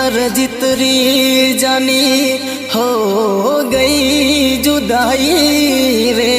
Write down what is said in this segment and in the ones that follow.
हर जितरी जानी हो गई जुदाई रे।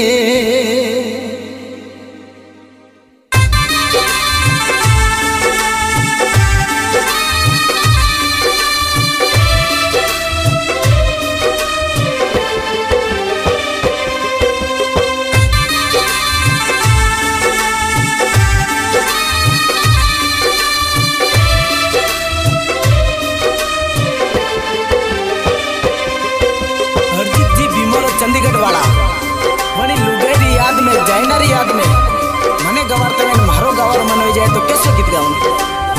चंडीगढ़ वाला वनी लुगेरी याद में जैनर याद में मने गवारते में मारो गवार मन हो जाए तो कैसे गीत गाऊंगी।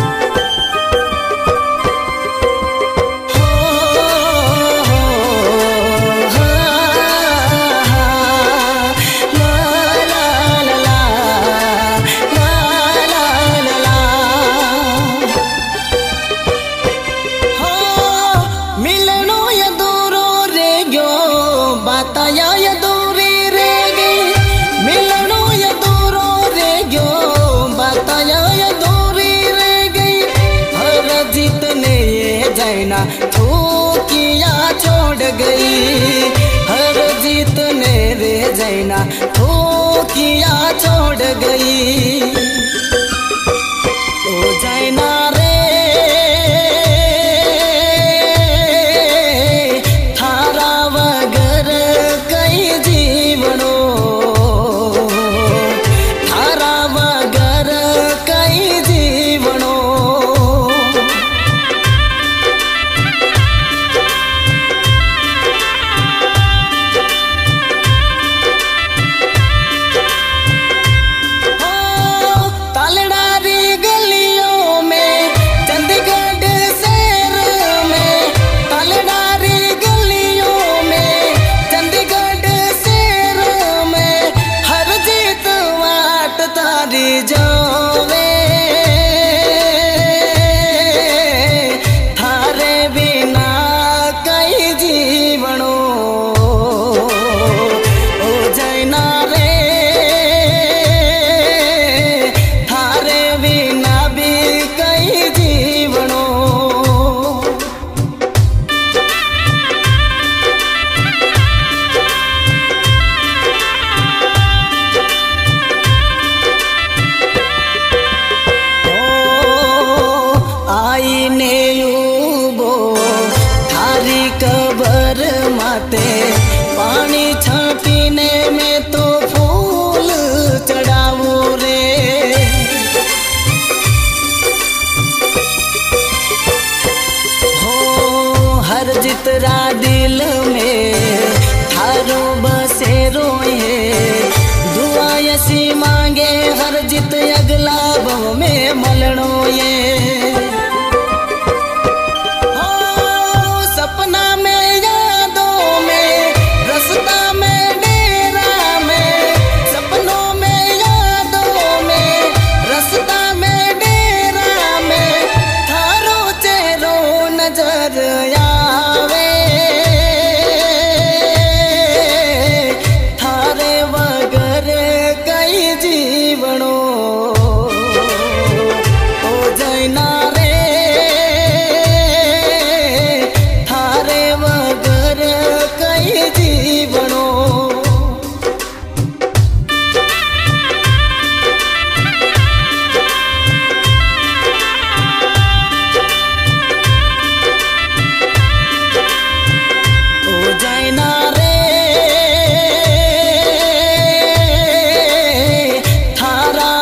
ठोकिया छोड़ गई हर जीत ने रे जैना ठोकिया छोड़ गई। ओ जैना रे थारा वगर कई जीवनो थारा वगर कई जीवनो। पानी छापीने में तो फूल चढ़ाऊ रे। हो हर जितरा दिल में थारो बसेरो है दुआ यसी मांगे हर जित अगला बो में मलनो ये। थारा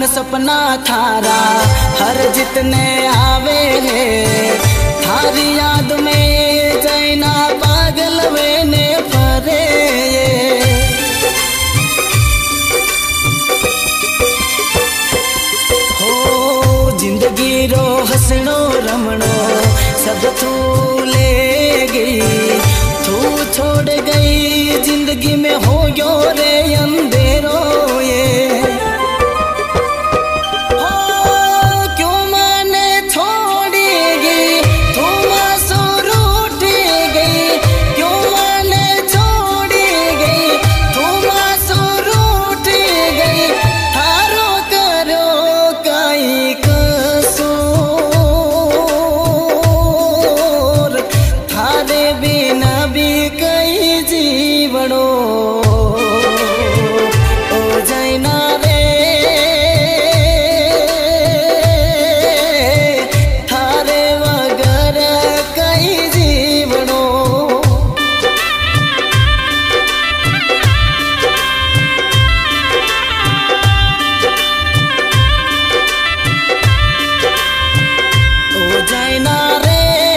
सपना थारा हर जितने आवे है थारी याद में जैना पागल वेने फरे हो जिंदगी रो हसनो रमणो सब तू ले गई तू छोड़ गई जिंदगी में हो गयो रे अंधेरो ये हो क्यों मैंने छोड़ी गई तू मासू रूठी गई क्यों मैंने छोड़ी गई तू मासू रूठी गई थारो करो कई थारे बिना भी कई जीवड़ो ओ जैना रे थारे वगर कई जीवड़ो ओ जैना रे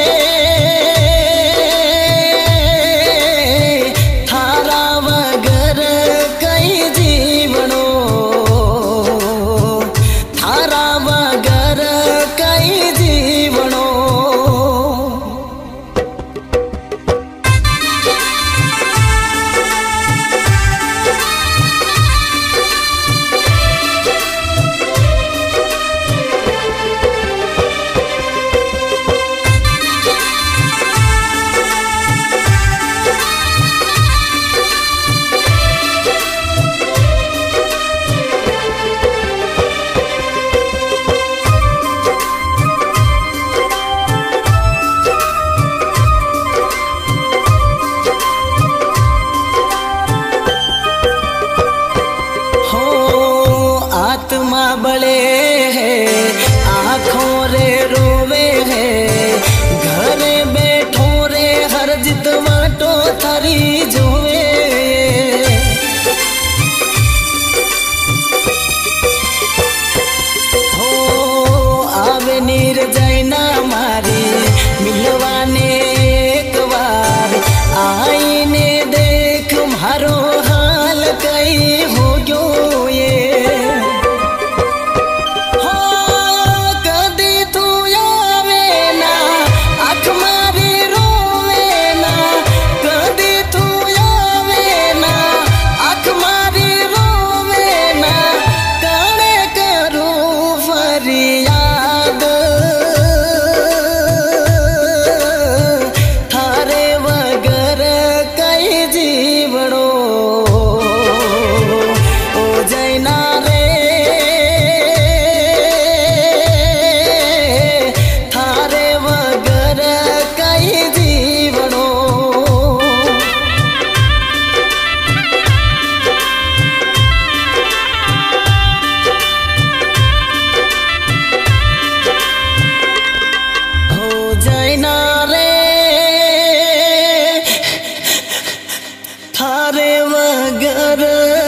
आत्मा बड़े है आँखों रे रोवे है घरे बैठो रे हर जित वाटो थारी जोवे हो आवे नीर जैना मारी मिलवाने एक बार आईने देख मारो हाल कई हो गयो ये थारे वगर